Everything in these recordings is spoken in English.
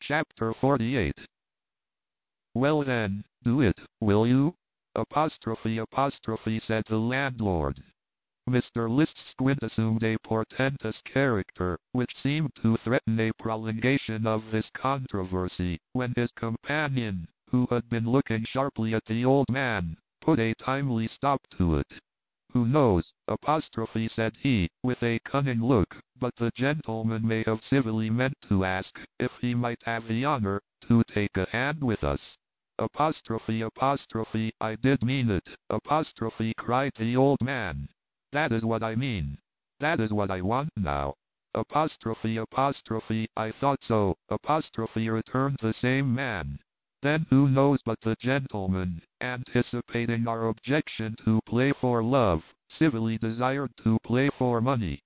Chapter 48. Well then, do it, will you? Said the landlord. Mr. List's squint assumed a portentous character, which seemed to threaten a prolongation of this controversy, when his companion, who had been looking sharply at the old man, put a timely stop to it. Who knows, said he, with a cunning look, but the gentleman may have civilly meant to ask, if he might have the honor, to take a hand with us. I did mean it, cried the old man. That is what I mean. That is what I want now. I thought so, returned the same man. Then who knows but the gentleman, anticipating our objection to play for love, civilly desired to play for money.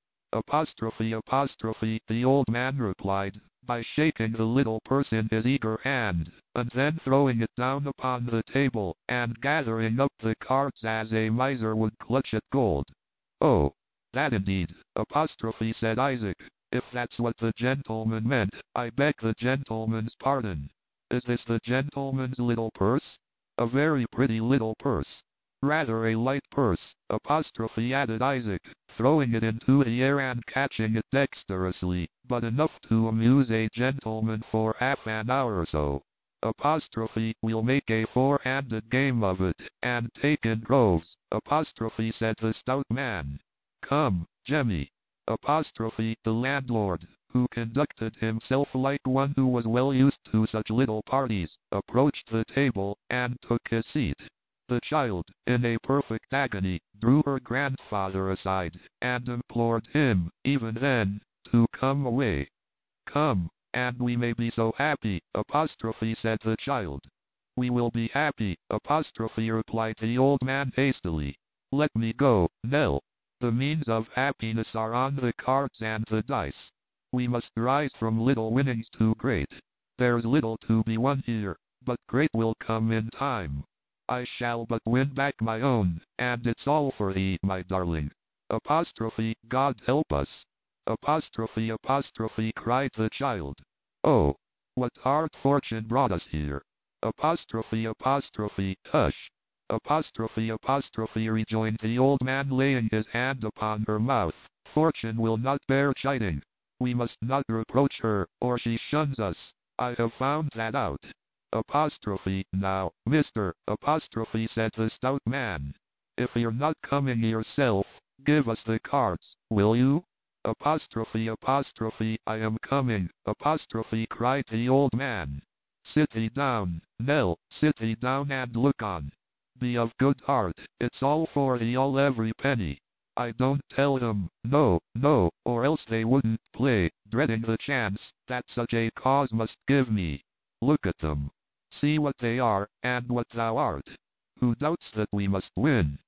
The old man replied, by shaking the little purse in his eager hand, and then throwing it down upon the table, and gathering up the cards as a miser would clutch at gold. Oh, that indeed, said Isaac. If that's what the gentleman meant, I beg the gentleman's pardon. Is this the gentleman's little purse? A very pretty little purse. Rather a light purse, added Isaac, throwing it into the air and catching it dexterously, but enough to amuse a gentleman for half an hour or so. We'll make a four-handed game of it, and take in droves, said the stout man. Come, Jemmy. The landlord, who conducted himself like one who was well used to such little parties, approached the table, and took his seat. The child, in a perfect agony, drew her grandfather aside, and implored him, even then, to come away. Come, and we may be so happy, said the child. We will be happy, replied the old man hastily. Let me go, Nell. The means of happiness are on the cards and the dice. We must rise from little winnings to great. There's little to be won here, but great will come in time. I shall but win back my own, and it's all for thee, my darling. God help us. Cried the child. Oh, what hard fortune brought us here. Hush. Rejoined the old man, laying his hand upon her mouth. Fortune will not bear chiding. We must not reproach her, or she shuns us. I have found that out. Now, mister, said the stout man. If you're not coming yourself, give us the cards, will you? I am coming, cried the old man. Sit thee down, Nell, sit thee down and look on. Be of good heart, it's all for thee, all every penny. I don't tell them, no, or else they wouldn't play, dreading the chance that such a cause must give me. Look at them. See what they are, and what thou art. Who doubts that we must win?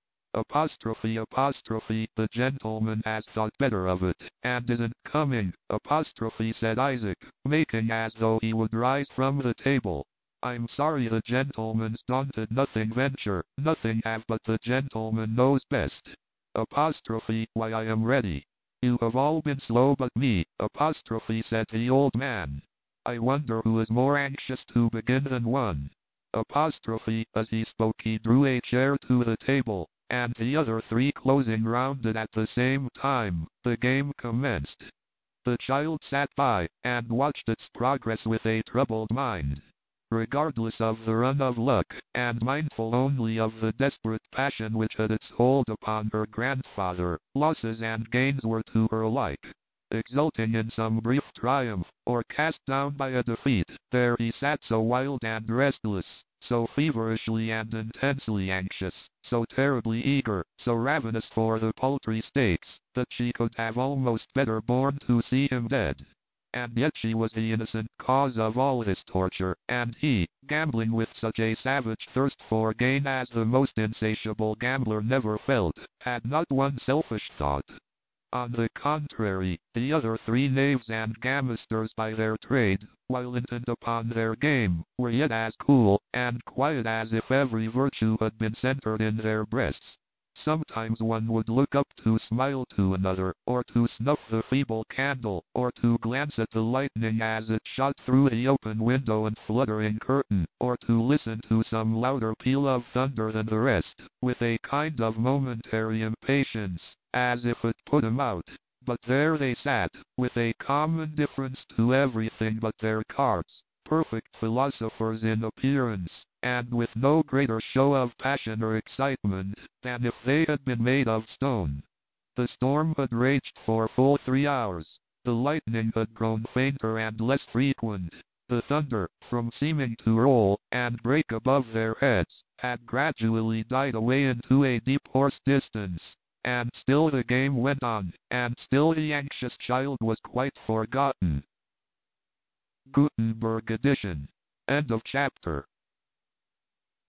The gentleman has thought better of it, and isn't coming, said Isaac, making as though he would rise from the table. I'm sorry the gentleman's daunted, nothing venture, nothing have, but the gentleman knows best. Why, I am ready. You have all been slow but me, said the old man. I wonder who is more anxious to begin than one. As he spoke he drew a chair to the table, and the other three closing round it at the same time, the game commenced. The child sat by, and watched its progress with a troubled mind. Regardless of the run of luck, and mindful only of the desperate passion which had its hold upon her grandfather, losses and gains were to her alike. Exulting in some brief triumph, or cast down by a defeat, there he sat so wild and restless, so feverishly and intensely anxious, so terribly eager, so ravenous for the paltry stakes, that she could have almost better borne to see him dead. And yet she was the innocent cause of all this torture, and he, gambling with such a savage thirst for gain as the most insatiable gambler never felt, had not one selfish thought. On the contrary, the other three knaves and gamesters by their trade, while intent upon their game, were yet as cool and quiet as if every virtue had been centered in their breasts. Sometimes one would look up to smile to another, or to snuff the feeble candle, or to glance at the lightning as it shot through the open window and fluttering curtain, or to listen to some louder peal of thunder than the rest, with a kind of momentary impatience, as if it put 'em out. But there they sat, with a calm indifference to everything but their cards, perfect philosophers in appearance, and with no greater show of passion or excitement than if they had been made of stone. The storm had raged for full 3 hours. The lightning had grown fainter and less frequent. The thunder, from seeming to roll and break above their heads, had gradually died away into a deep hoarse distance. And still the game went on, and still the anxious child was quite forgotten. Gutenberg edition. End of chapter.